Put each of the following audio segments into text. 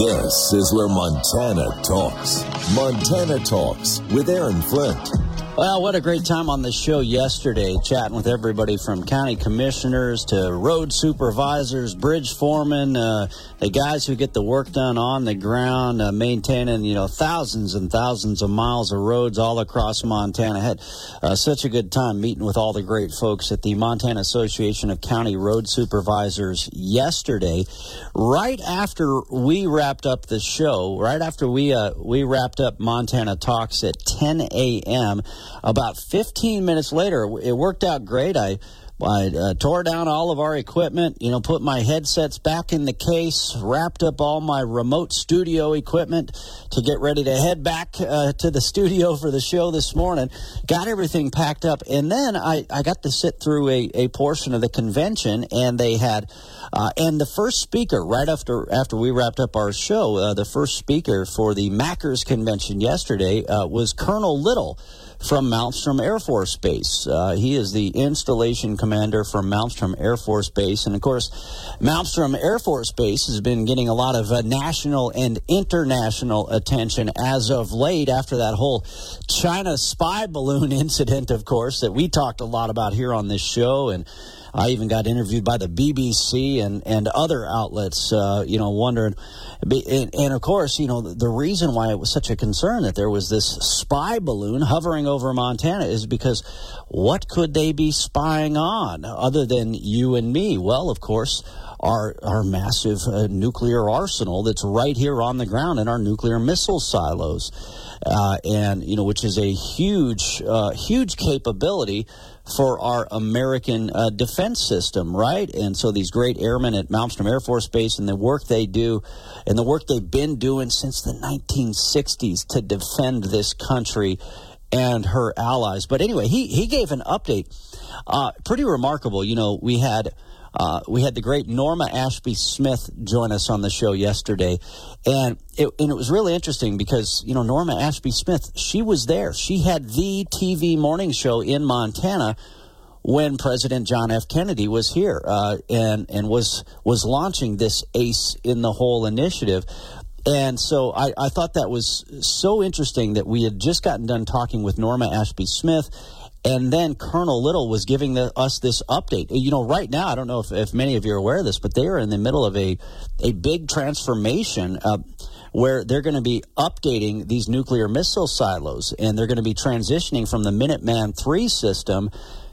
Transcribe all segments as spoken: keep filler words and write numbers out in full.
This is where Montana talks. Montana Talks with Aaron Flint. Well, what a great time on the show yesterday, chatting with everybody from county commissioners to road supervisors, bridge foremen, uh, the guys who get the work done on the ground, uh, maintaining, you know, thousands and thousands of miles of roads all across Montana. Had uh, such a good time meeting with all the great folks at the Montana Association of County Road Supervisors yesterday. Right after we wrapped up the show, right after we uh, we wrapped up Montana Talks at ten a.m., about fifteen minutes later, it worked out great. I I uh, tore down all of our equipment, you know, put my headsets back in the case, wrapped up all my remote studio equipment to get ready to head back uh, to the studio for the show this morning. Got everything packed up, and then I, I got to sit through a, a portion of the convention, and they had, uh, and the first speaker, right after after we wrapped up our show, uh, the first speaker for the Mackers Convention yesterday uh, was Colonel Little from Malmstrom Air Force Base. Uh, he is the installation commander from Malmstrom Air Force Base. And, of course, Malmstrom Air Force Base has been getting a lot of uh, national and international attention as of late after that whole China spy balloon incident, of course, that we talked a lot about here on this show. And I even got interviewed by the B B C and, and other outlets, uh, you know, wondering. And, and, of course, you know, the, the reason why it was such a concern that there was this spy balloon hovering over Montana is because what could they be spying on other than you and me? Well, of course, our, our massive uh, nuclear arsenal that's right here on the ground in our nuclear missile silos. Uh, and, you know, which is a huge, uh, huge capability for our American uh, defense system, right? And so these great airmen at Malmstrom Air Force Base and the work they do and the work they've been doing since the nineteen sixties to defend this country and her allies. But anyway, he, he gave an update. Uh, pretty remarkable. You know, we had... Uh, we had the great Norma Ashby Smith join us on the show yesterday, and it, and it was really interesting because, you know, Norma Ashby Smith, she was there. She had the T V morning show in Montana when President John F. Kennedy was here uh, and, and was, was launching this ACE in the Hole initiative. And so I, I thought that was so interesting that we had just gotten done talking with Norma Ashby Smith. And then Colonel Little was giving the, us this update. You know, right now, I don't know if, if many of you are aware of this, but they are in the middle of a, a big transformation uh, where they're going to be updating these nuclear missile silos, and they're going to be transitioning from the Minuteman three system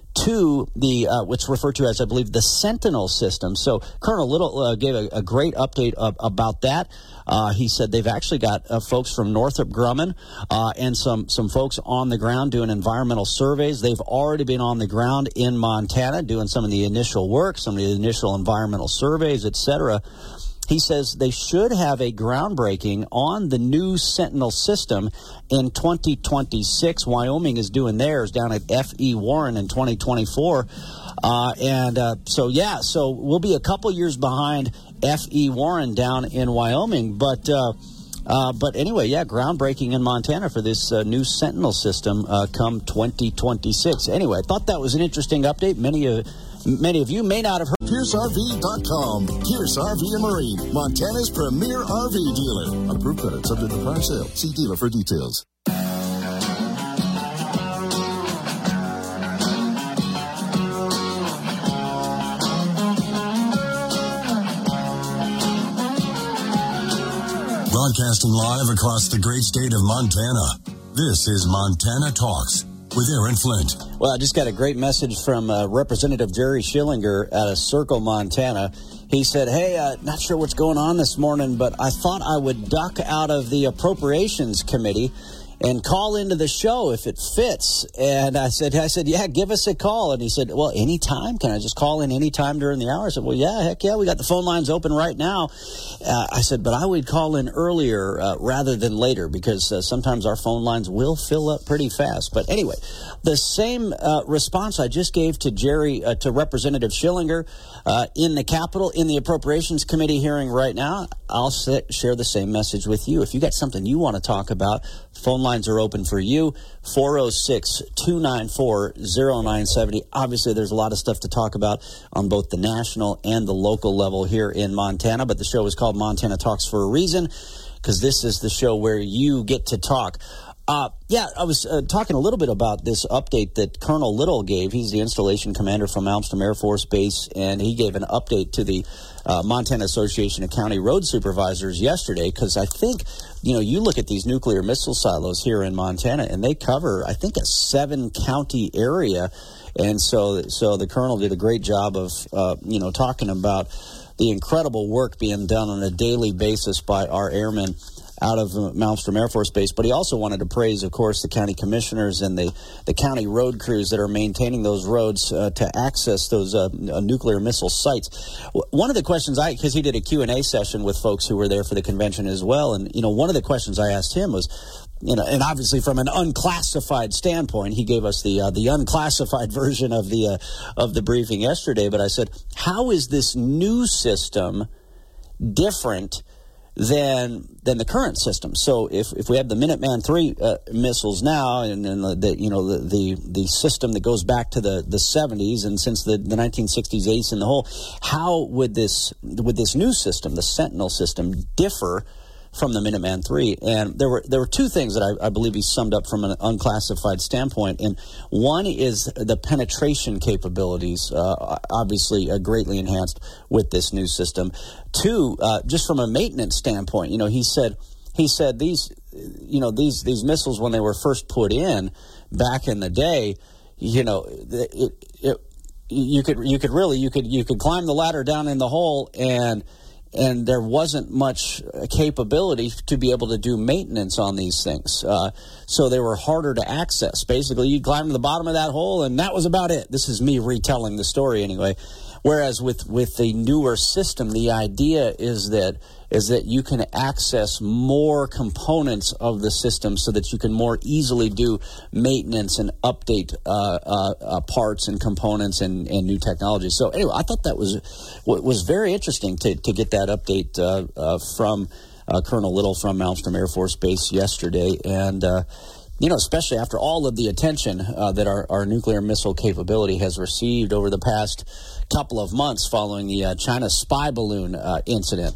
to the uh, what's referred to as, I believe, the Sentinel system. So Colonel Little uh, gave a, a great update uh, about that. Uh, he said they've actually got uh, folks from Northrop Grumman uh, and some, some folks on the ground doing environmental surveys. They've already been on the ground in Montana doing some of the initial work, some of the initial environmental surveys, et cetera. He says they should have a groundbreaking on the new Sentinel system in twenty twenty-six. Wyoming is doing theirs down at F E. Warren in twenty twenty-four. Uh, and uh, so, yeah, so we'll be a couple years behind F E. Warren down in Wyoming. But uh, uh, but anyway, yeah, groundbreaking in Montana for this uh, new Sentinel system uh, come twenty twenty-six. Anyway, I thought that was an interesting update. Many of Many of you may not have heard. Pierce R V dot com. Pierce R V and Marine, Montana's premier R V dealer. Approved credit subject to prior sale. See dealer for details. Broadcasting live across the great state of Montana. This is Montana Talks with Aaron Flint. Well, I just got a great message from uh, Representative Jerry Schillinger out of Circle, Montana. He said, hey, uh, not sure what's going on this morning, but I thought I would duck out of the Appropriations Committee and call into the show if it fits. And I said, I said, yeah, give us a call. And he said, well, anytime? Can I just call in anytime during the hour? I said, well, yeah, heck yeah, we got the phone lines open right now. Uh, I said, but I would call in earlier uh, rather than later because uh, sometimes our phone lines will fill up pretty fast. But anyway, the same uh, response I just gave to Jerry, uh, to Representative Schillinger uh, in the Capitol, in the Appropriations Committee hearing right now, I'll sit, share the same message with you. If you got something you want to talk about, phone line lines are open for you, four oh six, two nine four, oh nine seven oh. Obviously, there's a lot of stuff to talk about on both the national and the local level here in Montana, but the show is called Montana Talks for a reason, because this is the show where you get to talk. Uh, yeah, I was uh, talking a little bit about this update that Colonel Little gave. He's the installation commander from Malmstrom Air Force Base, and he gave an update to the uh, Montana Association of County Road Supervisors yesterday, because I think, you know, you look at these nuclear missile silos here in Montana, and they cover, I think, a seven-county area, and so so the colonel did a great job of, uh, you know, talking about the incredible work being done on a daily basis by our airmen out of Malmstrom Air Force Base. But he also wanted to praise, of course, the county commissioners and the, the county road crews that are maintaining those roads uh, to access those uh, nuclear missile sites. One of the questions I, because he did a Q and A session with folks who were there for the convention as well, and, you know, one of the questions I asked him was, you know, and obviously from an unclassified standpoint, he gave us the uh, the unclassified version of the uh, of the briefing yesterday. But I said, how is this new system different than than the current system? So if, if we have the Minuteman three uh, missiles now, and then the, the you know the, the the system that goes back to the, the seventies, and since the, the nineteen sixties Ace in the hole, how would this would this new system, the Sentinel system, differ from the Minuteman three? And there were there were two things that I, I believe he summed up from an unclassified standpoint. And one is the penetration capabilities, uh, obviously uh, greatly enhanced with this new system. Two, uh, just from a maintenance standpoint, you know, he said he said these you know these these missiles, when they were first put in back in the day, you know, it, it you could you could really you could you could climb the ladder down in the hole, and and there wasn't much capability to be able to do maintenance on these things. Uh, so they were harder to access. Basically, you'd climb to the bottom of that hole, and that was about it. This is me retelling the story anyway. Whereas with, with the newer system, the idea is that is that you can access more components of the system so that you can more easily do maintenance and update uh, uh, uh, parts and components and, and new technology. So anyway, I thought that was was very interesting to, to get that update uh, uh, from uh, Colonel Little from Malmstrom Air Force Base yesterday. And uh, you know, especially after all of the attention uh, that our, our nuclear missile capability has received over the past couple of months following the uh, China spy balloon uh, incident.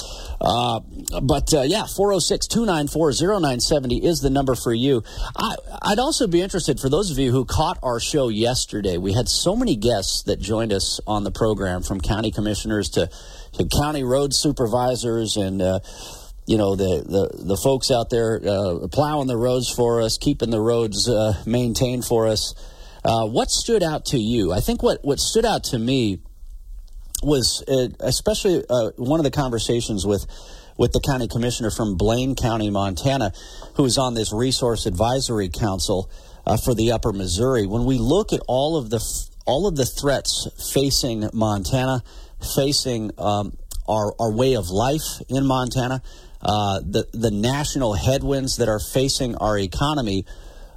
Uh, but, uh, yeah, four oh six, two nine four, oh nine seven oh is the number for you. I, I'd also be interested, for those of you who caught our show yesterday, we had so many guests that joined us on the program, from county commissioners to, to county road supervisors and, uh, you know, the, the, the folks out there uh, plowing the roads for us, keeping the roads uh, maintained for us. Uh, what stood out to you? I think what, what stood out to me was uh, especially uh, one of the conversations with with the county commissioner from Blaine County, Montana, who is on this resource advisory council uh, for the Upper Missouri. When we look at all of the all of the threats facing Montana, facing um, our our way of life in Montana, uh, the the national headwinds that are facing our economy,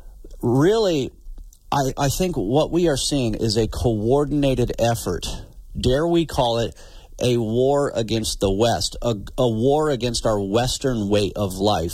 really, I, I think what we are seeing is a coordinated effort. Dare we call it a war against the West, a, a war against our Western way of life.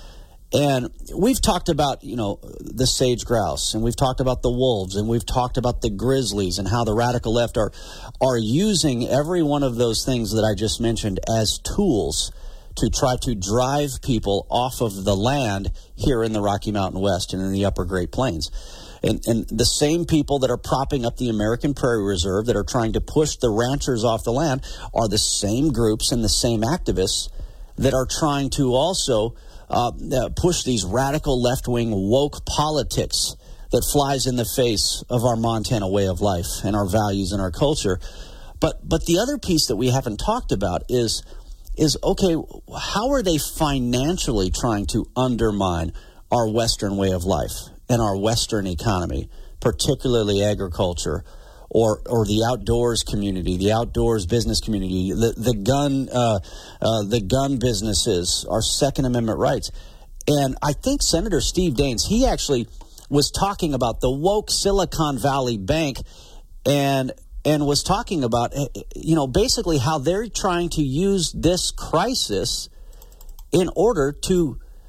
And we've talked about, you know, the sage grouse, and we've talked about the wolves, and we've talked about the grizzlies, and how the radical left are are using every one of those things that I just mentioned as tools to try to drive people off of the land here in the Rocky Mountain West and in the Upper Great Plains. And, and the same people that are propping up the American Prairie Reserve, that are trying to push the ranchers off the land, are the same groups and the same activists that are trying to also uh, push these radical left-wing woke politics that flies in the face of our Montana way of life and our values and our culture. But but the other piece that we haven't talked about is, is okay, how are they financially trying to undermine our Western way of life and our Western economy, particularly agriculture, or or the outdoors community, the outdoors business community, the the gun uh, uh, the gun businesses, our Second Amendment rights. And I think Senator Steve Daines, he actually was talking about the woke Silicon Valley Bank, and and was talking about, you know, basically how they're trying to use this crisis in order to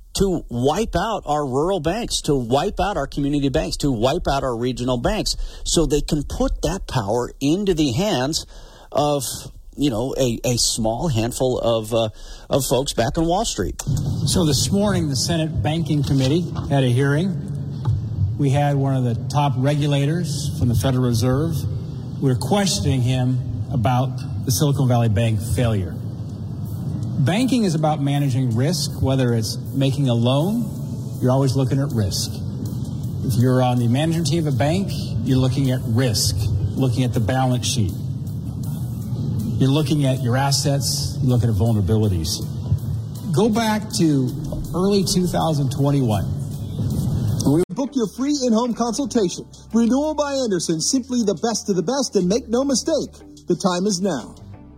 to wipe out our rural banks, to wipe out our community banks, to wipe out our regional banks, so they can put that power into the hands of, you know, a, a small handful of uh, of folks back on Wall Street. So this morning, the Senate Banking Committee had a hearing. We had one of the top regulators from the Federal Reserve. We were questioning him about the Silicon Valley Bank failure. Banking is about managing risk, whether it's making a loan, you're always looking at risk. If you're on the management team of a bank, you're looking at risk, looking at the balance sheet. You're looking at your assets, you're looking at vulnerabilities. Go back to early two thousand twenty-one. Book your free in-home consultation. Renewal by Andersen, simply the best of the best, and make no mistake, the time is now.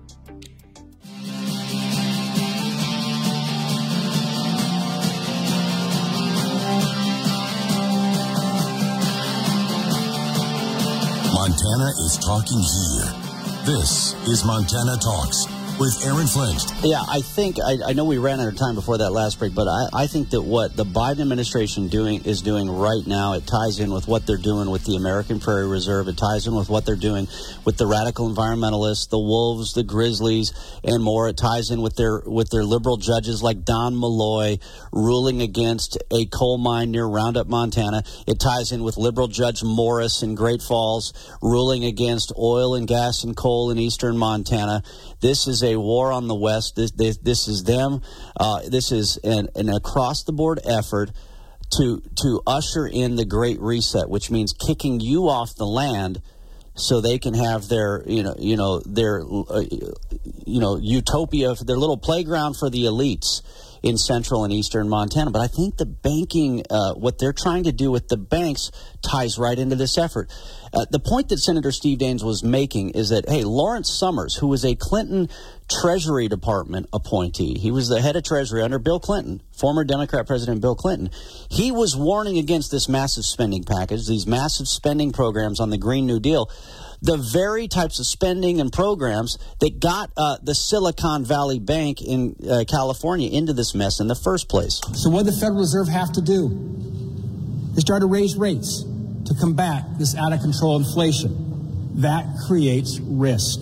Montana is talking here. This is Montana Talks with Aaron Flint. Yeah, I think, I, I know we ran out of time before that last break, but I, I think that what the Biden administration doing is doing right now, it ties in with what they're doing with the American Prairie Reserve. It ties in with what they're doing with the radical environmentalists, the wolves, the grizzlies, and more. It ties in with their with their liberal judges like Don Malloy ruling against a coal mine near Roundup, Montana. It ties in with liberal Judge Morris in Great Falls ruling against oil and gas and coal in eastern Montana. This is a war on the West. This this, this is them. Uh, this is an, an across-the-board effort to to usher in the Great Reset, which means kicking you off the land so they can have their you know you know their uh, you know utopia, their little playground for the elites in central and eastern Montana. But I think the banking, uh, what they're trying to do with the banks, ties right into this effort. Uh, the point that Senator Steve Daines was making is that, hey, Lawrence Summers, who was a Clinton Treasury Department appointee, he was the head of Treasury under Bill Clinton, former Democrat President Bill Clinton, he was warning against this massive spending package, these massive spending programs on the Green New Deal, the very types of spending and programs that got uh, the Silicon Valley Bank in uh, California into this mess in the first place. So what did the Federal Reserve have to do? They started to raise rates to combat this out-of-control inflation. That creates risk.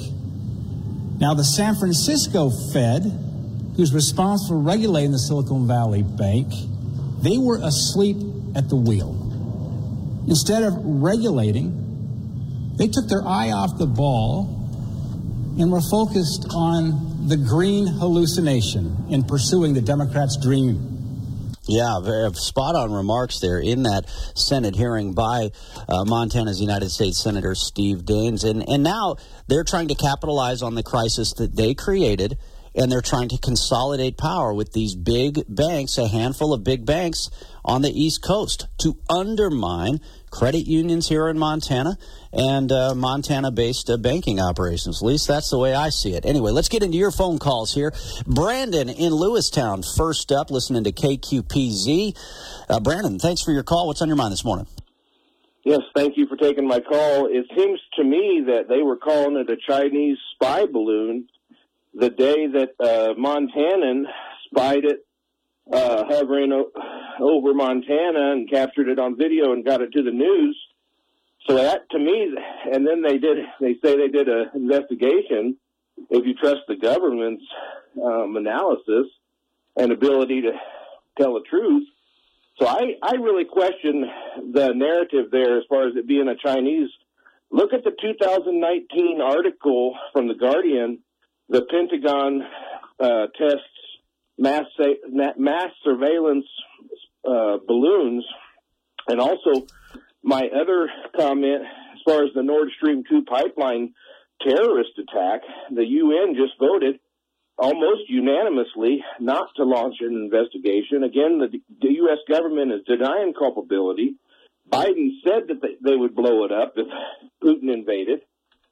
Now, the San Francisco Fed, who's responsible for regulating the Silicon Valley Bank, they were asleep at the wheel. Instead of regulating, they took their eye off the ball and were focused on the green hallucination in pursuing the Democrats' dream. Yeah, very spot-on remarks there in that Senate hearing by uh, Montana's United States Senator Steve Daines. And, and now they're trying to capitalize on the crisis that they created, and they're trying to consolidate power with these big banks, a handful of big banks on the East Coast, to undermine credit unions here in Montana and uh, Montana-based uh, banking operations. At least that's the way I see it. Anyway, let's get into your phone calls here. Brandon in Lewistown, first up, listening to K Q P Z. Uh, Brandon, thanks for your call. What's on your mind this morning? Yes, thank you for taking my call. It seems to me that they were calling it a Chinese spy balloon the day that uh, Montanan spied it uh, hovering o- over Montana and captured it on video and got it to the news. So that, to me, and then they did, they say they did an investigation, if you trust the government's um, analysis and ability to tell the truth. So I, I really question the narrative there as far as it being a Chinese. Look at the two thousand nineteen article from The Guardian. The Pentagon uh, tests mass mass surveillance uh, balloons. And also, my other comment, as far as the Nord Stream two pipeline terrorist attack, the U N just voted almost unanimously not to launch an investigation. Again, the, the U S government is denying culpability. Biden said that they, they would blow it up if Putin invaded.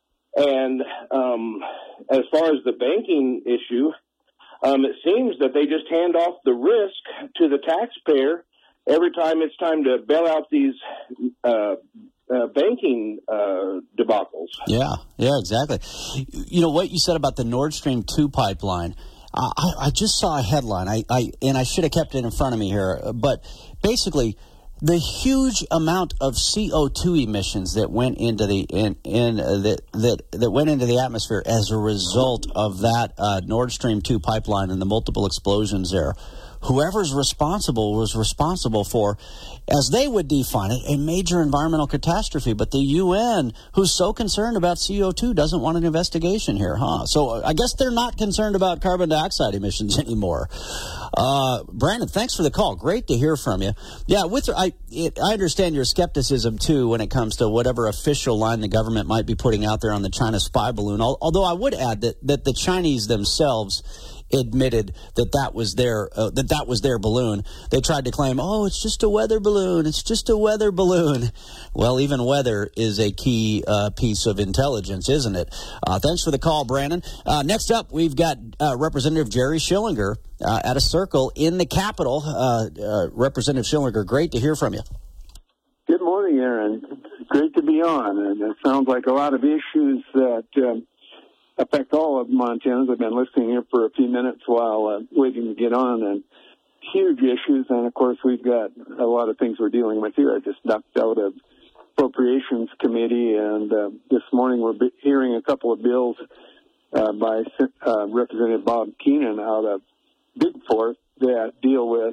And um, as far as the banking issue, um, it seems that they just hand off the risk to the taxpayer every time it's time to bail out these uh, uh, banking uh, debacles. Yeah, yeah, exactly. You know, what you said about the Nord Stream two pipeline, I, I just saw a headline, I, I and I should have kept it in front of me here, but basically, the huge amount of C O two emissions that went into the in, in uh, that that that went into the atmosphere as a result of that uh, Nord Stream two pipeline and the multiple explosions there. Whoever's responsible was responsible for, as they would define it, a major environmental catastrophe. But the U N, who's so concerned about C O two, doesn't want an investigation here, huh? So I guess they're not concerned about carbon dioxide emissions anymore. Uh, Brandon, thanks for the call. Great to hear from you. Yeah, with I, it, I understand your skepticism, too, when it comes to whatever official line the government might be putting out there on the China spy balloon. Although I would add that, that the Chinese themselves admitted that that was their uh, that that was their balloon. They tried to claim, oh, it's just a weather balloon. It's just a weather balloon. Well, even weather is a key uh, piece of intelligence, isn't it? Uh, thanks for the call, Brandon. Uh, next up, we've got uh, Representative Jerry Schillinger uh, at a circle in the Capitol. Uh, uh, Representative Schillinger, great to hear from you. Good morning, Aaron. It's great to be on, and it sounds like a lot of issues that um, affect all of Montanans. I've been listening here for a few minutes while uh, waiting to get on, and huge issues. And, of course, we've got a lot of things we're dealing with here. I just ducked out of Appropriations Committee, and uh, this morning we're hearing a couple of bills uh, by uh, Representative Bob Keenan out of Bigforth that deal with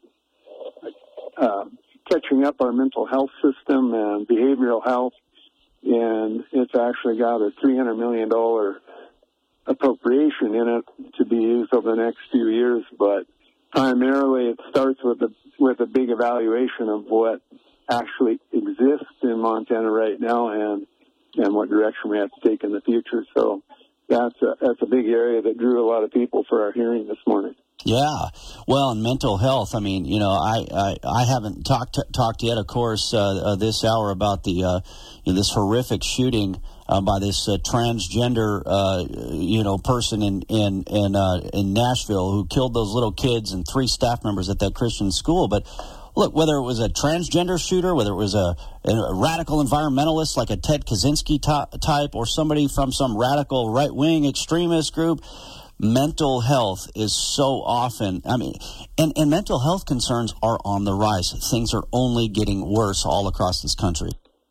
uh, catching up our mental health system and behavioral health. And it's actually got a three hundred million dollars appropriation in it to be used over the next few years, but primarily it starts with a with a big evaluation of what actually exists in Montana right now and and what direction we have to take in the future. So that's a, that's a big area that drew a lot of people for our hearing this morning. Yeah, well, and mental health. I mean, you know, I I, I haven't talked talked yet, of course, uh, uh, this hour about the uh, you know, this horrific shooting uh, by this uh, transgender uh, you know person in in in, uh, in Nashville who killed those little kids and three staff members at that Christian school. But look, whether it was a transgender shooter, whether it was a, a radical environmentalist like a Ted Kaczynski t- type, or somebody from some radical right wing extremist group. Mental health is so often, I mean, and, and mental health concerns are on the rise. Things are only getting worse all across this country.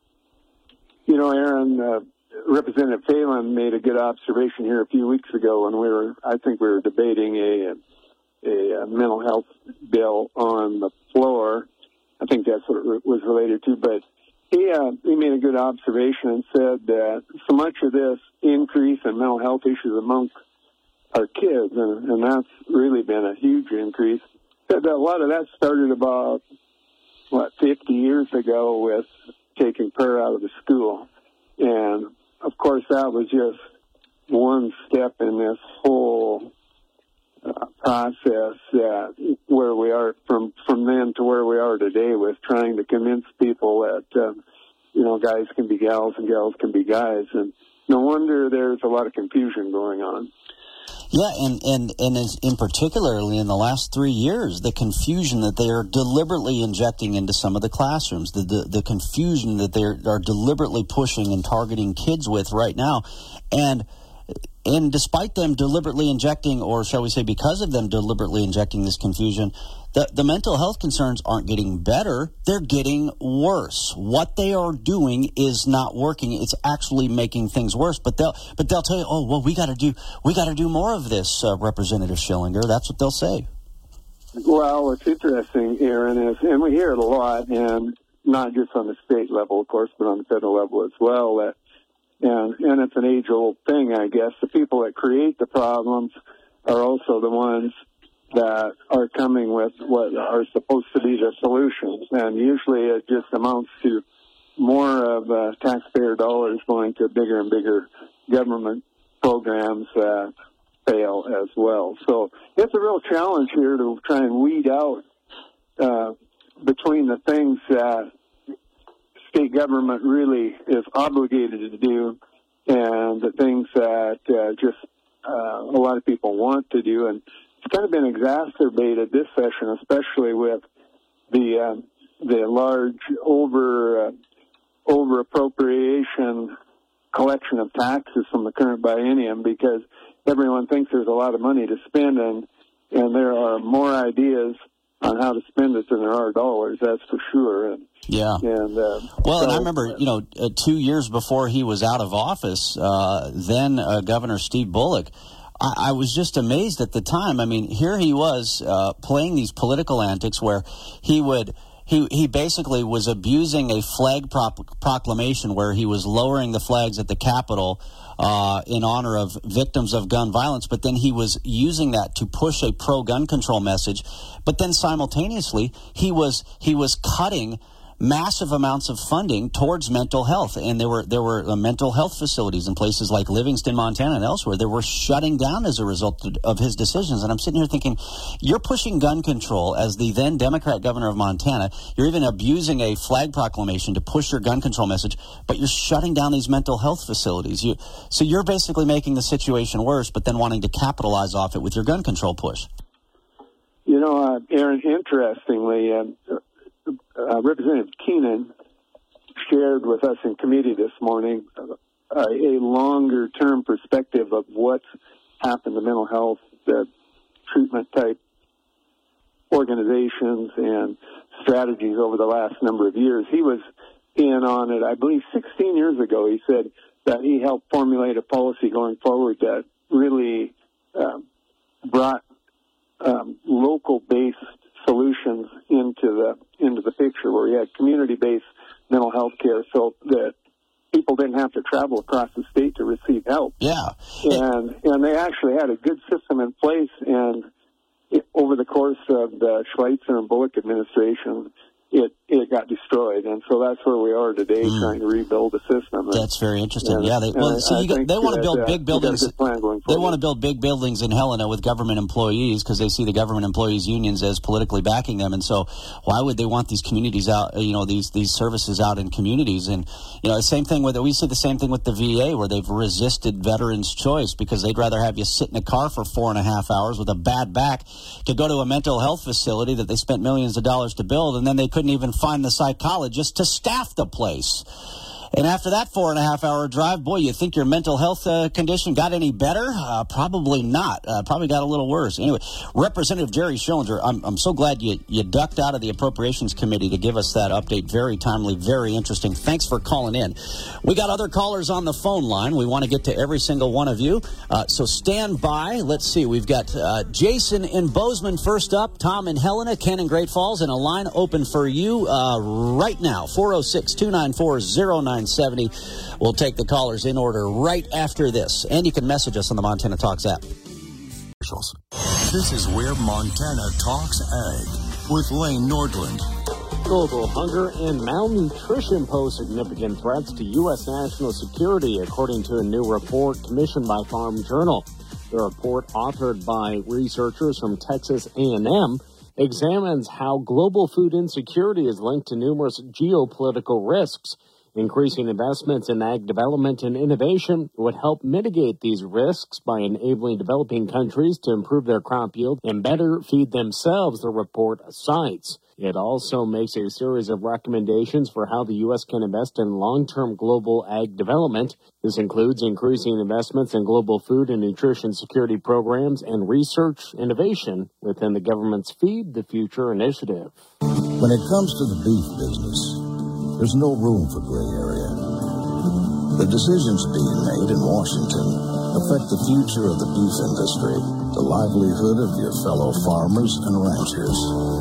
You know, Aaron, uh, Representative Phelan made a good observation here a few weeks ago when we were, I think we were debating a, a, a mental health bill on the floor. I think that's what it was related to, but he, uh, he made a good observation and said that so much of this increase in mental health issues among our kids, and, and that's really been a huge increase. A lot of that started about, what, fifty years ago with taking prayer out of the school. And, of course, that was just one step in this whole uh, process that where we are from, from then to where we are today with trying to convince people that, uh, you know, guys can be gals and gals can be guys. And no wonder there's a lot of confusion going on. Yeah, and, and, and in particularly in the last three years, the confusion that they are deliberately injecting into some of the classrooms, the, the, the confusion that they are deliberately pushing and targeting kids with right now. And and despite them deliberately injecting, or shall we say because of them deliberately injecting this confusion, the, the mental health concerns aren't getting better, they're getting worse. What they are doing is not working. It's actually making things worse. But they'll but they'll tell you, oh, well, we got to do we got to do more of this, uh, Representative Schillinger. That's what they'll say. Well, what's interesting, Aaron, is, and we hear it a lot, and not just on the state level, of course, but on the federal level as well, that And, and it's an age-old thing, I guess. The people that create the problems are also the ones that are coming with what are supposed to be the solutions. And usually it just amounts to more of uh, taxpayer dollars going to bigger and bigger government programs that fail as well. So it's a real challenge here to try and weed out uh, between the things that state government really is obligated to do and the things that uh, just uh, a lot of people want to do. And it's kind of been exacerbated this session, especially with the uh, the large over uh, over appropriation collection of taxes from the current biennium, because everyone thinks there's a lot of money to spend, and and there are more ideas on how to spend it than there are dollars. That's for sure. And, yeah. And uh, well, so, and I remember, you know, uh, two years before he was out of office, uh, then uh, Governor Steve Bullock. I, I was just amazed at the time. I mean, here he was uh, playing these political antics where he would. He he basically was abusing a flag prop- proclamation where he was lowering the flags at the Capitol uh, in honor of victims of gun violence, but then he was using that to push a pro-gun control message. But then simultaneously, he was he was cutting massive amounts of funding towards mental health, and there were there were uh, mental health facilities in places like Livingston, Montana, and elsewhere that were shutting down as a result of his decisions. And I'm sitting here thinking, you're pushing gun control as the then Democrat governor of Montana. You're even abusing a flag proclamation to push your gun control message, but you're shutting down these mental health facilities. You, so you're basically making the situation worse, but then wanting to capitalize off it with your gun control push. You know, uh, Aaron, interestingly, uh, Uh, Representative Keenan shared with us in committee this morning uh, a longer-term perspective of what's happened to mental health uh, treatment-type organizations and strategies over the last number of years. He was in on it, I believe, sixteen years ago. He said that he helped formulate a policy going forward that really uh, brought um, local-based solutions into the into the picture, where we had community-based mental health care, so that people didn't have to travel across the state to receive help. Yeah, and and they actually had a good system in place. And it, over the course of the Schweitzer and Bullock administration, it it got destroyed, and so that's where we are today, mm. trying to rebuild the system. That's very interesting. And, yeah, they, well, so you got, they want to build uh, big buildings. They want to build big buildings in Helena with government employees because they see the government employees unions as politically backing them, and so why would they want these communities out? You know, these these services out in communities, and you know, the same thing with we see the same thing with the V A, where they've resisted veterans' choice because they'd rather have you sit in a car for four and a half hours with a bad back to go to a mental health facility that they spent millions of dollars to build, and then they couldn't even find the psychologist to staff the place. And after that four and a half hour drive, boy, you think your mental health uh, condition got any better? Uh, probably not. Uh, probably got a little worse. Anyway, Representative Jerry Schillinger, I'm, I'm so glad you, you ducked out of the Appropriations Committee to give us that update. Very timely, very interesting. Thanks for calling in. We got other callers on the phone line. We want to get to every single one of you. Uh, so stand by. Let's see. We've got uh, Jason in Bozeman first up, Tom in Helena, Ken in Great Falls, and a line open for you uh, right now, four oh six, two nine four, oh nine seventy. We'll take the callers in order right after this. And you can message us on the Montana Talks app. This is where Montana Talks Ag with Lane Nordland. Global hunger and malnutrition pose significant threats to U S national security, according to a new report commissioned by Farm Journal. The report, authored by researchers from Texas A and M, examines how global food insecurity is linked to numerous geopolitical risks. Increasing investments in ag development and innovation would help mitigate these risks by enabling developing countries to improve their crop yield and better feed themselves, the report cites. It also makes a series of recommendations for how the U S can invest in long-term global ag development. This includes increasing investments in global food and nutrition security programs and research innovation within the government's Feed the Future initiative. When it comes to the beef business, there's no room for gray area. The decisions being made in Washington affect the future of the beef industry, the livelihood of your fellow farmers and ranchers.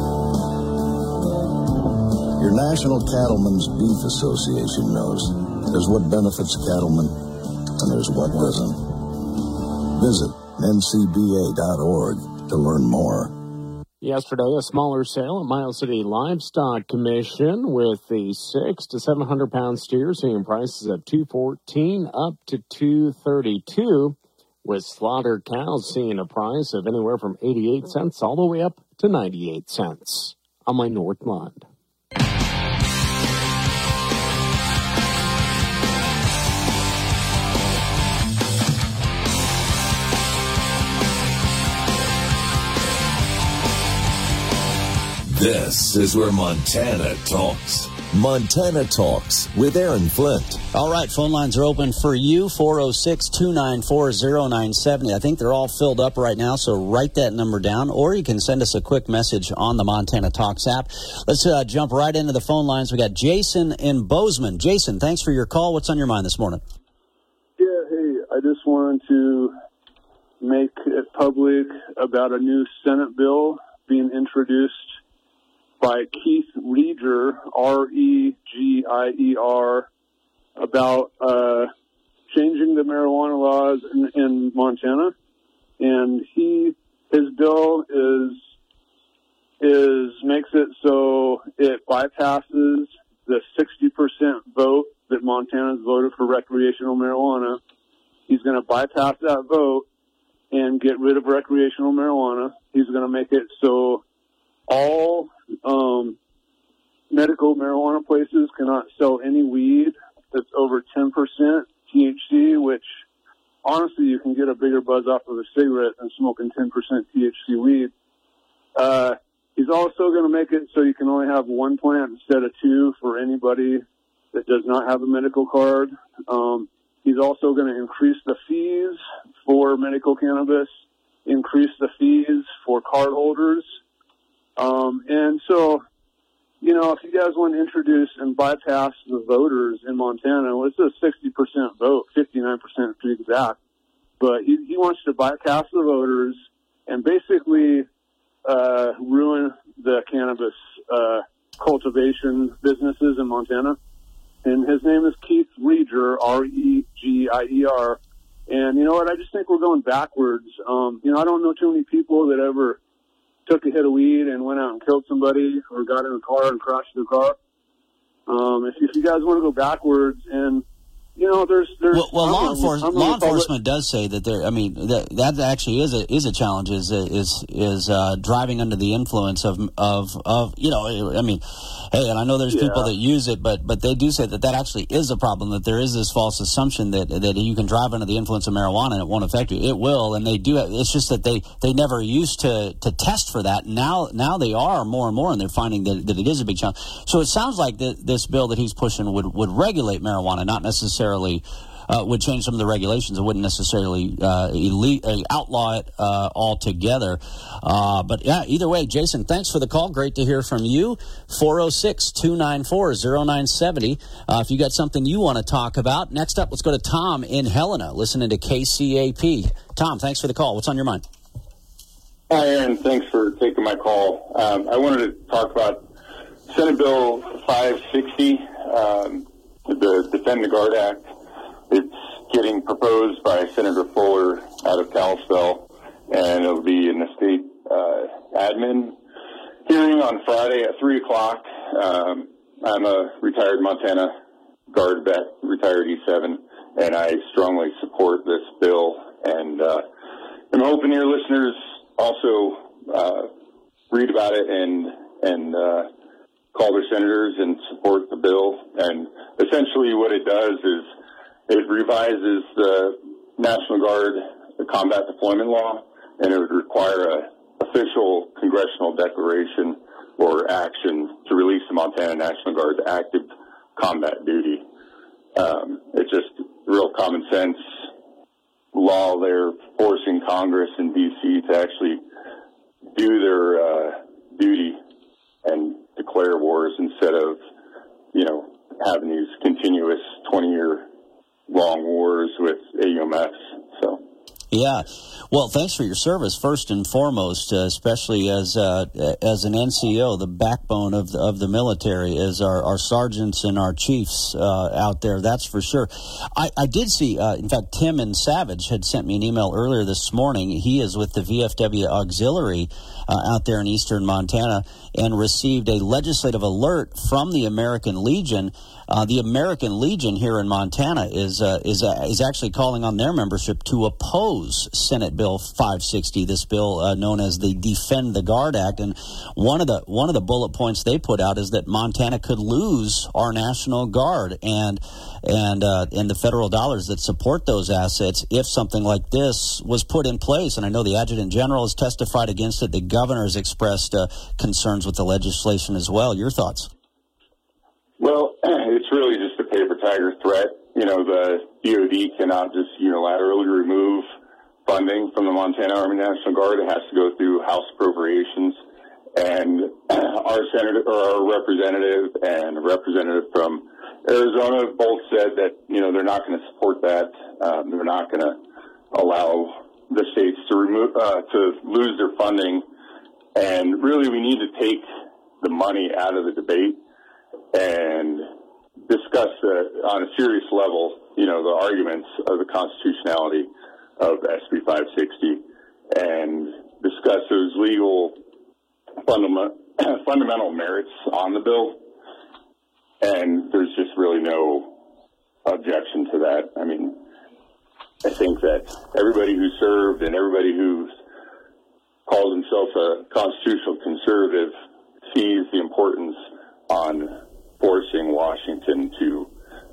Your National Cattlemen's Beef Association knows there's what benefits cattlemen and there's what doesn't. Visit N C B A dot org to learn more. Yesterday, a smaller sale at Miles City Livestock Commission with the six to seven hundred pound steer seeing prices of two fourteen up to two thirty-two, with slaughtered cows seeing a price of anywhere from eighty-eight cents all the way up to ninety-eight cents. I'm Lane Nordland. This is where Montana talks. Montana Talks with Aaron Flint. All right, phone lines are open for you, four oh six, two nine four, oh nine seven oh. I think they're all filled up right now, so write that number down, or you can send us a quick message on the Montana Talks app. Let's uh, jump right into the phone lines. We got Jason in Bozeman. Jason, thanks for your call. What's on your mind this morning? Yeah, hey, I just wanted to make it public about a new Senate bill being introduced by Keith Regier, R E G I E R, about uh, changing the marijuana laws in, in Montana. And he, his bill is is makes it so it bypasses the sixty percent vote that Montana's voted for recreational marijuana. He's going to bypass that vote and get rid of recreational marijuana. He's going to make it so all um, medical marijuana places cannot sell any weed that's over ten percent T H C, which honestly you can get a bigger buzz off of a cigarette than smoking ten percent T H C weed. Uh, he's also going to make it so you can only have one plant instead of two for anybody that does not have a medical card. Um, he's also going to increase the fees for medical cannabis, increase the fees for card holders. Um, and so, you know, if you guys want to introduce and bypass the voters in Montana, well, it's a sixty percent vote, fifty-nine percent to be exact, but he, he wants to bypass the voters and basically uh, ruin the cannabis uh, cultivation businesses in Montana. And his name is Keith Regier, R E G I E R. And you know what? I just think we're going backwards. Um, you know, I don't know too many people that ever took a hit of weed and went out and killed somebody or got in a car and crashed their car. Um, if, if you guys want to go backwards and, you know, there's, there's, well, well law, I'm enforce, I'm law enforcement does say that there, I mean, that, that actually is a, is a challenge is, is, is, uh, driving under the influence of, of, of, you know, I mean, hey, and I know there's yeah. people that use it, but, but they do say that that actually is a problem, that there is this false assumption that, that you can drive under the influence of marijuana and it won't affect you. It will. And they do. It's just that they, they never used to, to test for that. Now, now they are more and more, and they're finding that, that it is a big challenge. So it sounds like the, this bill that he's pushing would, would regulate marijuana, not necessarily Uh, would change some of the regulations. It wouldn't necessarily uh, elite, uh, outlaw it uh, altogether. Uh, but, yeah, either way, Jason, thanks for the call. Great to hear from you. four oh six, two nine four, oh nine seven oh. Uh, if you got something you want to talk about. Next up, let's go to Tom in Helena, listening to K C A P. Tom, thanks for the call. What's on your mind? Hi, Aaron. Thanks for taking my call. Um, I wanted to talk about Senate Bill five sixty, um, the Defend the Guard Act. It's getting proposed by Senator Fuller out of Kalispell, and it'll be in the state uh, admin hearing on Friday at three o'clock. Um, I'm a retired Montana Guard vet, retired E seven, and I strongly support this bill. And uh, I'm hoping your listeners also uh, read about it and, and uh, call their senators and support the bill. And essentially what it does is it revises the National Guard, the combat deployment law, and it would require a official congressional declaration or action to release the Montana National Guard to active combat duty. Um, it's just real common sense law. They're forcing Congress and D C to actually do their uh, duty and declare wars instead of, you know, having these continuous twenty-year long wars with A U M S. So, yeah. Well, thanks for your service, first and foremost, uh, especially as uh, as an N C O, the backbone of the, of the military, as our, our sergeants and our chiefs uh, out there, that's for sure. I, I did see, uh, in fact, Tim in Savage had sent me an email earlier this morning. He is with the V F W Auxiliary uh, out there in eastern Montana and received a legislative alert from the American Legion. Uh, the American Legion here in Montana is uh, is uh, is actually calling on their membership to oppose Senate Bill five sixty, this bill uh, known as the Defend the Guard Act. And one of the one of the bullet points they put out is that Montana could lose our National Guard and and uh, and the federal dollars that support those assets if something like this was put in place. And I know the Adjutant General has testified against it. The governor has expressed uh, concerns with the legislation as well. Your thoughts? Well, it's really just a paper tiger threat. You know, the D O D cannot just unilaterally remove funding from the Montana Army National Guard. It has to go through House appropriations. And our senator, or our representative and a representative from Arizona both said that, you know, they're not going to support that. Um, they're not going to allow the states to remove, uh, to lose their funding. And really, we need to take the money out of the debate and discuss uh, on a serious level, you know, the arguments of the constitutionality of S B five sixty and discuss those legal fundament, fundamental merits on the bill. And there's just really no objection to that. I mean, I think that everybody who served and everybody who calls himself a constitutional conservative sees the importance on forcing Washington to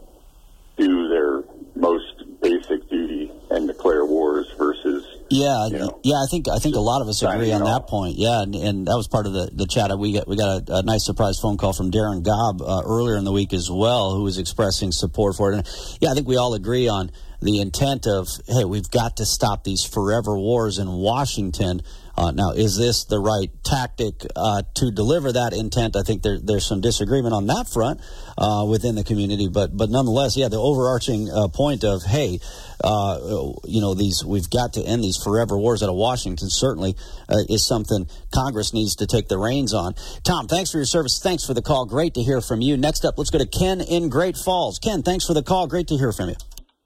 do their most basic duty and declare wars versus yeah you know, yeah I think I think a lot of us agree on that point. Yeah, and, and that was part of the, the chat. We got we got a, a nice surprise phone call from Darren Gobb uh, earlier in the week as well, who was expressing support for it. And yeah, I think we all agree on the intent of, hey, we've got to stop these forever wars in Washington. Uh, now, is this the right tactic uh, to deliver that intent? I think there, there's some disagreement on that front uh, within the community, but but nonetheless, yeah, the overarching uh, point of, hey, uh, you know, these we've got to end these forever wars out of Washington certainly uh, is something Congress needs to take the reins on. Tom, thanks for your service. Thanks for the call. Great to hear from you. Next up, let's go to Ken in Great Falls. Ken, thanks for the call. Great to hear from you.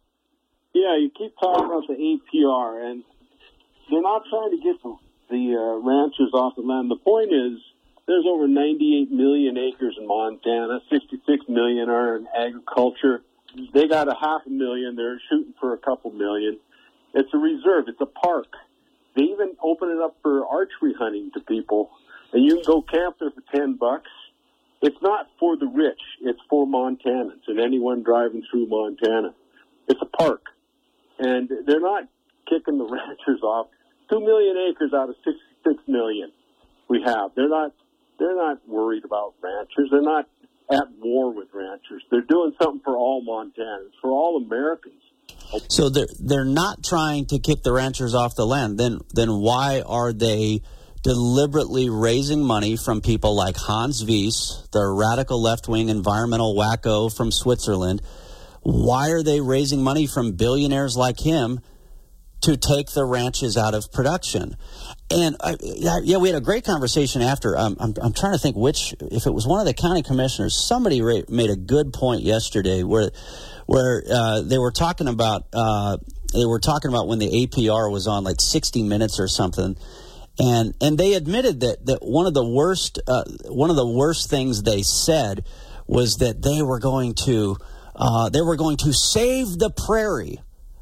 Yeah, you keep talking about the A P R, and they're not trying to get the, the uh, ranchers off the land. The point is there's over ninety-eight million acres in Montana, sixty-six million are in agriculture. They got a half a million. They're shooting for a couple million. It's a reserve. It's a park. They even open it up for archery hunting to people, and you can go camp there for ten bucks. It's not for the rich. It's for Montanans and anyone driving through Montana. It's a park. And they're not kicking the ranchers off. Two million acres out of sixty-six million we have. They're not. They're not worried about ranchers. They're not at war with ranchers. They're doing something for all Montanans, for all Americans. So they're they're not trying to kick the ranchers off the land. Then then why are they deliberately raising money from people like Hans Wies, the radical left-wing environmental wacko from Switzerland? Why are they raising money from billionaires like him to take the ranches out of production? And I, yeah, we had a great conversation after. Um, I'm, I'm trying to think which, if it was one of the county commissioners, somebody ra- made a good point yesterday where, where uh, they were talking about uh, they were talking about when the A P R was on, like sixty minutes or something, and and they admitted that that one of the worst uh, one of the worst things they said was that they were going to. Uh, they were going to save the prairie,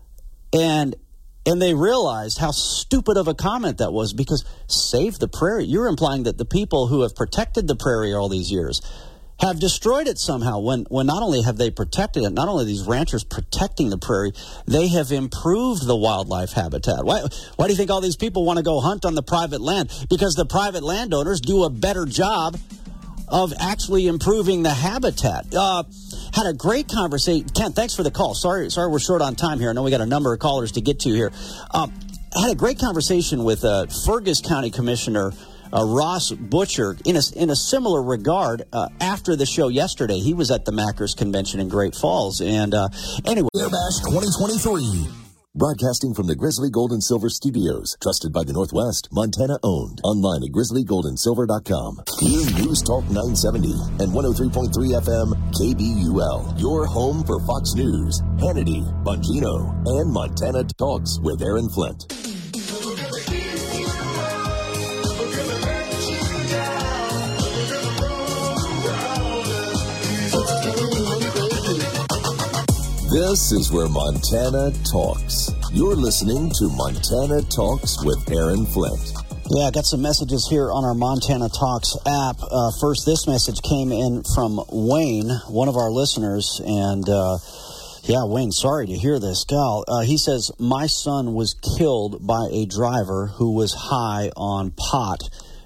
and and they realized how stupid of a comment that was, because save the prairie, you're implying that the people who have protected the prairie all these years have destroyed it somehow, when, when not only have they protected it, not only are these ranchers protecting the prairie, they have improved the wildlife habitat. Why, why do you think all these people want to go hunt on the private land? Because the private landowners do a better job of actually improving the habitat. Uh, had a great conversation. Ken, thanks for the call. Sorry, sorry we're short on time here. I know we got a number of callers to get to here. Um, I had a great conversation with uh, Fergus County Commissioner uh, Ross Butcher in a, in a similar regard uh, after the show yesterday. He was at the Mackers Convention in Great Falls. And uh, anyway. Bear Bash twenty twenty-three. Broadcasting from the Grizzly Gold and Silver Studios. Trusted by the Northwest, Montana owned. Online at grizzly gold and silver dot com. New News Talk nine seventy and one oh three point three F M K B U L. Your home for Fox News, Hannity, Bongino, and Montana Talks with Aaron Flint. This is where Montana talks. You're listening to Montana Talks with Aaron Flint. Yeah, I got some messages here on our Montana Talks app. Uh, first, this message came in from Wayne, one of our listeners. And, uh, yeah, Wayne, sorry to hear this. Gal, uh, he says, my son was killed by a driver who was high on pot.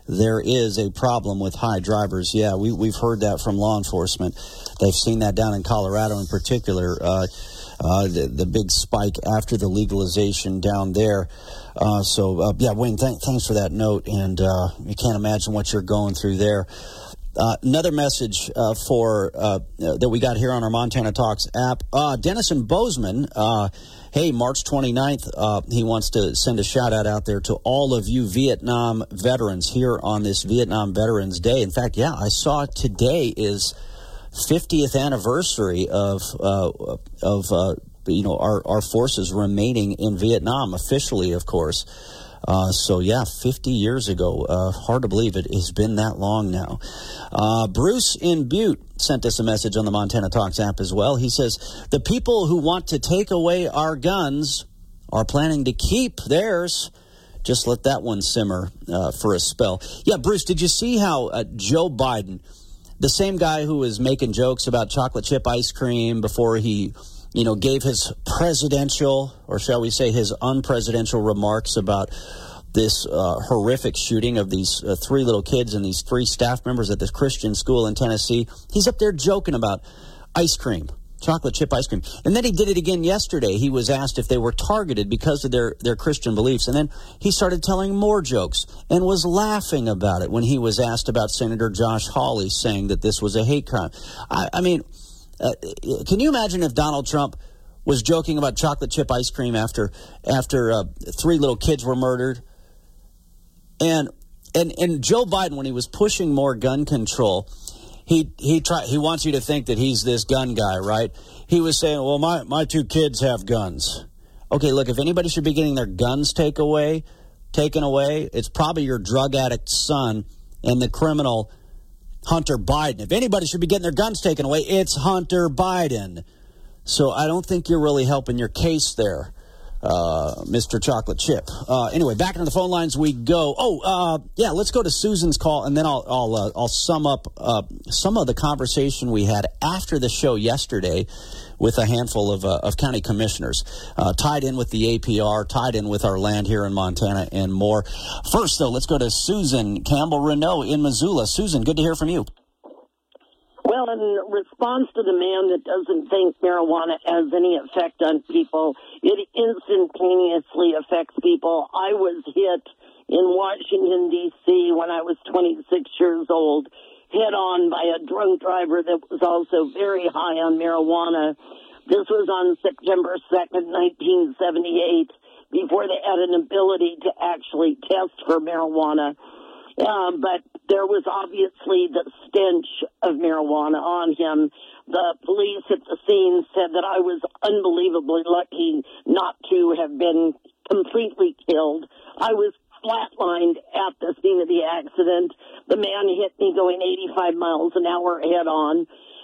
there is a problem with high drivers. Yeah, we, we've heard that from law enforcement. They've seen that down in Colorado in particular, uh, uh, the, the big spike after the legalization down there. Uh, so, uh, yeah, Wayne, th- thanks for that note, and uh, you can't imagine what you're going through there. Uh, another message uh, for uh, that we got here on our Montana Talks app. Uh, Dennison Bozeman, uh, hey, March twenty-ninth, uh, he wants to send a shout-out out there to all of you Vietnam veterans here on this Vietnam Veterans Day. In fact, yeah, I saw today is fiftieth anniversary of, uh, of uh, you know, our, our forces remaining in Vietnam, officially, of course. Uh, so, yeah, fifty years ago. Uh, hard to believe it has been that long now. Uh, Bruce in Butte sent us a message on the Montana Talks app as well. He says, the people who want to take away our guns are planning to keep theirs. Just let that one simmer uh, for a spell. Yeah, Bruce, did you see how uh, Joe Biden, the same guy who was making jokes about chocolate chip ice cream before he, you know, gave his presidential, or shall we say his unpresidential remarks about this uh, horrific shooting of these uh, three little kids and these three staff members at this Christian school in Tennessee? He's up there joking about ice cream, chocolate chip ice cream. And then he did it again yesterday. He was asked if they were targeted because of their, their Christian beliefs. And then he started telling more jokes and was laughing about it when he was asked about Senator Josh Hawley saying that this was a hate crime. I, I mean... Uh, can you imagine if Donald Trump was joking about chocolate chip ice cream after after uh, three little kids were murdered? And and and Joe Biden, when he was pushing more gun control, he he try he wants you to think that he's this gun guy, right? He was saying, "Well, my my two kids have guns." Okay, look, if anybody should be getting their guns take away, taken away, it's probably your drug addict son and the criminal Hunter Biden. If anybody should be getting their guns taken away, it's Hunter Biden. So I don't think you're really helping your case there, uh, Mister Chocolate Chip. Uh, anyway, back into the phone lines we go. Oh, uh, yeah, let's go to Susan's call, and then I'll I'll, uh, I'll sum up uh, some of the conversation we had after the show yesterday with a handful of uh, of county commissioners, uh, tied in with the A P R, tied in with our land here in Montana, and more. First, though, let's go to Susan Campbell-Renault in Missoula. Susan, good to hear from you. Well, in response to the man that doesn't think marijuana has any effect on people, it instantaneously affects people. I was hit in Washington, D C when I was twenty-six years old, head on by a drunk driver that was also very high on marijuana. This was on September second, nineteen seventy-eight, before they had an ability to actually test for marijuana. Um, but there was obviously the stench of marijuana on him. The police at the scene said that I was unbelievably lucky not to have been completely killed. I was flatlined at the scene of the accident. The man hit me going eighty-five miles an hour head on.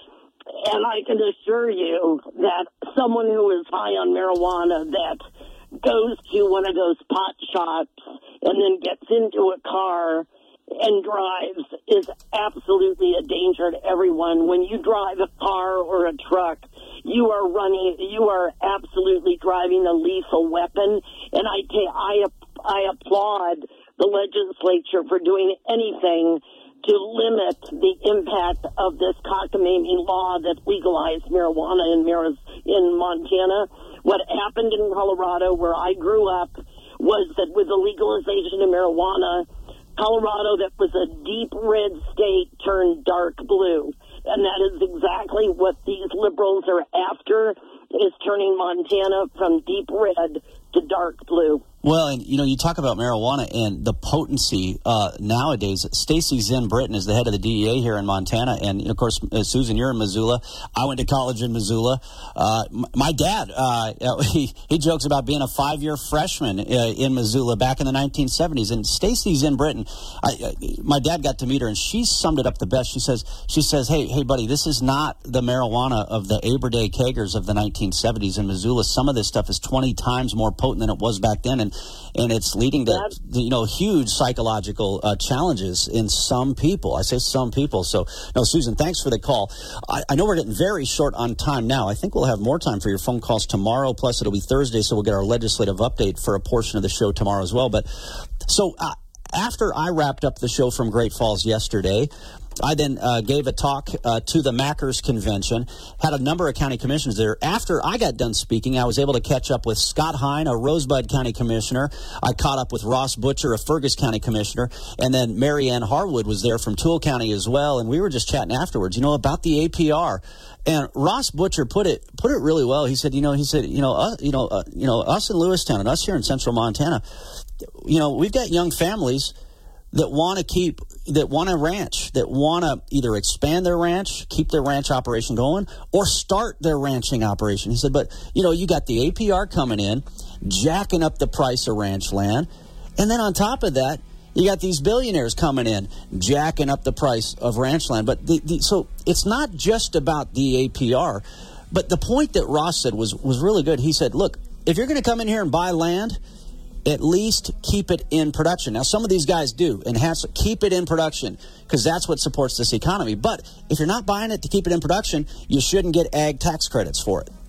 And I can assure you that someone who is high on marijuana that goes to one of those pot shops and then gets into a car and drives is absolutely a danger to everyone. When you drive a car or a truck, you are running, you are absolutely driving a lethal weapon. And I, ta- I, I applaud the legislature for doing anything to limit the impact of this cockamamie law that legalized marijuana in, Mar- in Montana. What happened in Colorado, where I grew up, was that with the legalization of marijuana, Colorado, that was a deep red state, turned dark blue. And that is exactly what these liberals are after, is turning Montana from deep red to dark blue. Well, and, you know, you talk about marijuana and the potency uh, nowadays. Stacey Zinn Britton is the head of the D E A here in Montana. And, of course, uh, Susan, you're in Missoula. I went to college in Missoula. Uh, m- my dad, uh, he, he jokes about being a five-year freshman uh, in Missoula back in the nineteen seventies. And Stacey Zinn Britton, I, I, my dad got to meet her, and she summed it up the best. She says, she says, hey, hey, buddy, this is not the marijuana of the Aber Day Kegers of the nineteen seventies in Missoula. Some of this stuff is twenty times more potent than it was back then. And And it's leading to, you know, huge psychological uh, challenges in some people. I say some people. So, no, Susan, thanks for the call. I, I know we're getting very short on time now. I think we'll have more time for your phone calls tomorrow. Plus, it'll be Thursday, so we'll get our legislative update for a portion of the show tomorrow as well. But so uh, after I wrapped up the show from Great Falls yesterday, I then uh, gave a talk uh, to the Mackers Convention, had a number of county commissioners there. After I got done speaking, I was able to catch up with Scott Hine, a Rosebud County Commissioner. I caught up with Ross Butcher, a Fergus County Commissioner. And then Mary Ann Harwood was there from Toole County as well. And we were just chatting afterwards, you know, about the A P R. And Ross Butcher put it put it really well. He said, you know, he said, you know, uh, you know, uh, you know, us in Lewistown and us here in central Montana, you know, we've got young families that want to keep, that want a ranch, that want to either expand their ranch, keep their ranch operation going, or start their ranching operation. He said, but, you know, you got the A P R coming in, jacking up the price of ranch land, and then on top of that, you got these billionaires coming in, jacking up the price of ranch land. But the, the, so it's not just about the A P R, but the point that Ross said was, was really good. He said, look, if you're going to come in here and buy land, at least keep it in production. Now, some of these guys do, and have to keep it in production because that's what supports this economy. But if you're not buying it to keep it in production, you shouldn't get ag tax credits for it.